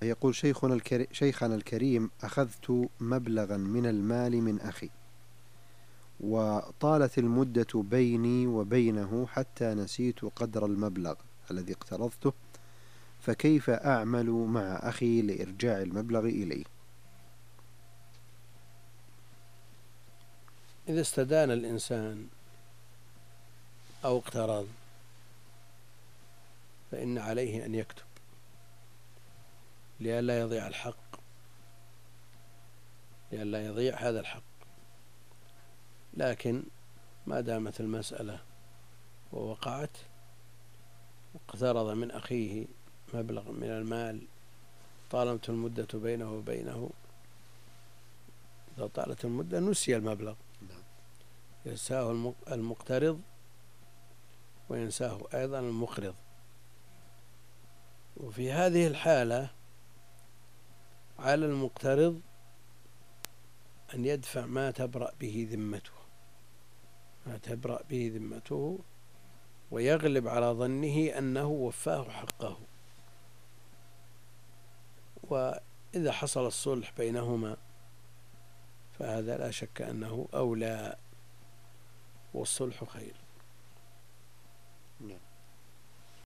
يقول شيخنا الكريم: أخذت مبلغا من المال من أخي، وطالت المدة بيني وبينه حتى نسيت قدر المبلغ الذي اقترضته، فكيف أعمل مع أخي لإرجاع المبلغ إليه؟ إذا استدان الإنسان أو اقترض فإن عليه أن يكتب لئلا يضيع الحق، لئلا يضيع هذا الحق. لكن ما دامت المسألة ووقعت واقترض من أخيه مبلغ من المال، طالت المدة بينه وبينه، إذا طالت المدة نسي المبلغ، ينساه المقترض وينساه أيضا المقرض. وفي هذه الحالة على المقترض أن يدفع ما تبرأ به ذمته، ويغلب على ظنه أنه وفاه حقه. وإذا حصل الصلح بينهما فهذا لا شك أنه أولى، والصلح خير.